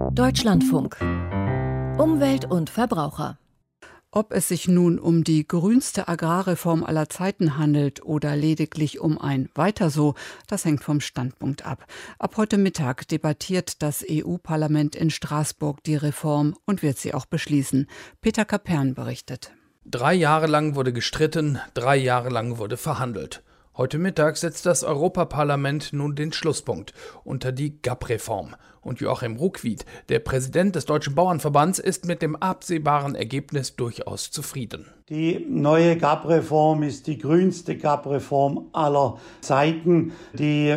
Deutschlandfunk. Umwelt und Verbraucher. Ob es sich nun um die grünste Agrarreform aller Zeiten handelt oder lediglich um ein Weiter so, das hängt vom Standpunkt ab. Ab heute Mittag debattiert das EU-Parlament in Straßburg die Reform und wird sie auch beschließen. Peter Kapern berichtet. 3 Jahre lang wurde gestritten, 3 Jahre lang wurde verhandelt. Heute Mittag setzt das Europaparlament nun den Schlusspunkt unter die GAP-Reform. Und Joachim Ruckwied, der Präsident des Deutschen Bauernverbands, ist mit dem absehbaren Ergebnis durchaus zufrieden. Die neue GAP-Reform ist die grünste GAP-Reform aller Zeiten. Die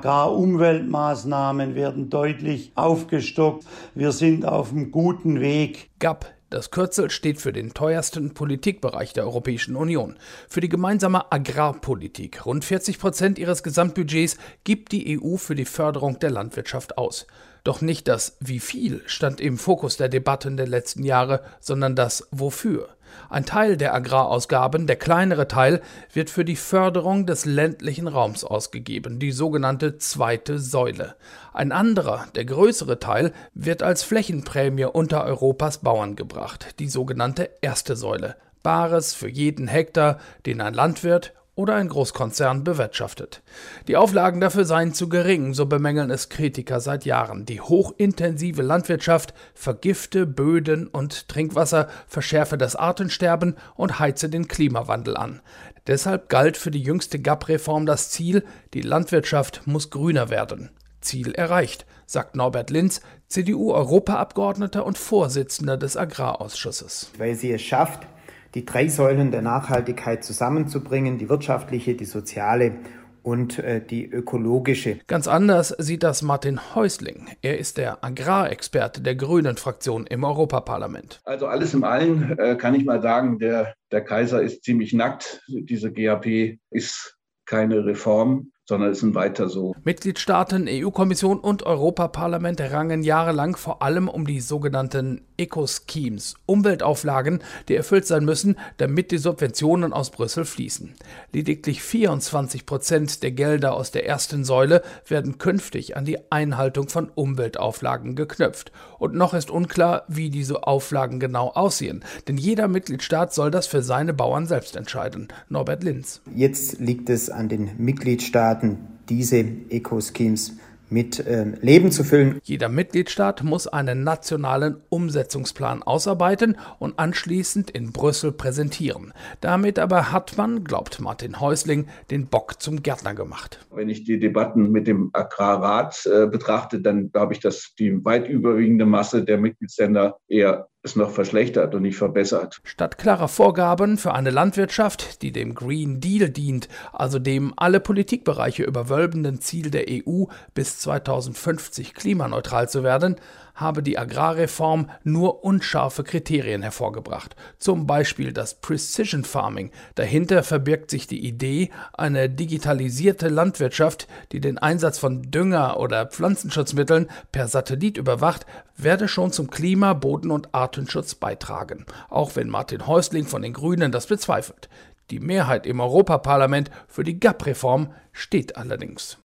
Agrarumweltmaßnahmen werden deutlich aufgestockt. Wir sind auf einem guten Weg. GAP. Das Kürzel steht für den teuersten Politikbereich der Europäischen Union. Für die gemeinsame Agrarpolitik. Rund 40% ihres Gesamtbudgets gibt die EU für die Förderung der Landwirtschaft aus. Doch nicht das Wie viel stand im Fokus der Debatten der letzten Jahre, sondern das Wofür. Ein Teil der Agrarausgaben, der kleinere Teil, wird für die Förderung des ländlichen Raums ausgegeben, die sogenannte zweite Säule. Ein anderer, der größere Teil, wird als Flächenprämie unter Europas Bauern gebracht, die sogenannte erste Säule. Bares für jeden Hektar, den ein Landwirt oder ein Großkonzern bewirtschaftet. Die Auflagen dafür seien zu gering, so bemängeln es Kritiker seit Jahren. Die hochintensive Landwirtschaft vergifte Böden und Trinkwasser, verschärfe das Artensterben und heize den Klimawandel an. Deshalb galt für die jüngste GAP-Reform das Ziel, die Landwirtschaft muss grüner werden. Ziel erreicht, sagt Norbert Linz, CDU-Europaabgeordneter und Vorsitzender des Agrarausschusses. Weil sie es schafft, die 3 Säulen der Nachhaltigkeit zusammenzubringen, die wirtschaftliche, die soziale und die ökologische. Ganz anders sieht das Martin Häusling. Er ist der Agrarexperte der Grünen-Fraktion im Europaparlament. Also alles in allem kann ich mal sagen, der Kaiser ist ziemlich nackt. Diese GAP ist keine Reform, sondern ist ein Weiter so. Mitgliedstaaten, EU-Kommission und Europaparlament rangen jahrelang vor allem um die sogenannten Eco-Schemes, Umweltauflagen, die erfüllt sein müssen, damit die Subventionen aus Brüssel fließen. Lediglich 24% der Gelder aus der ersten Säule werden künftig an die Einhaltung von Umweltauflagen geknüpft. Und noch ist unklar, wie diese Auflagen genau aussehen, denn jeder Mitgliedstaat soll das für seine Bauern selbst entscheiden. Norbert Linz. Jetzt liegt es an den Mitgliedstaaten, diese Eco-Schemes mit Leben zu füllen. Jeder Mitgliedstaat muss einen nationalen Umsetzungsplan ausarbeiten und anschließend in Brüssel präsentieren. Damit aber hat man, glaubt Martin Häusling, den Bock zum Gärtner gemacht. Wenn ich die Debatten mit dem Agrarrat betrachte, dann glaube ich, dass die weit überwiegende Masse der Mitgliedsländer eher es noch verschlechtert und nicht verbessert. Statt klarer Vorgaben für eine Landwirtschaft, die dem Green Deal dient, also dem alle Politikbereiche überwölbenden Ziel der EU, bis 2050 klimaneutral zu werden, habe die Agrarreform nur unscharfe Kriterien hervorgebracht. Zum Beispiel das Precision Farming. Dahinter verbirgt sich die Idee, eine digitalisierte Landwirtschaft, die den Einsatz von Dünger oder Pflanzenschutzmitteln per Satellit überwacht, werde schon zum Klima-, Boden- und Artenschutz beitragen. Auch wenn Martin Häusling von den Grünen das bezweifelt. Die Mehrheit im Europaparlament für die GAP-Reform steht allerdings.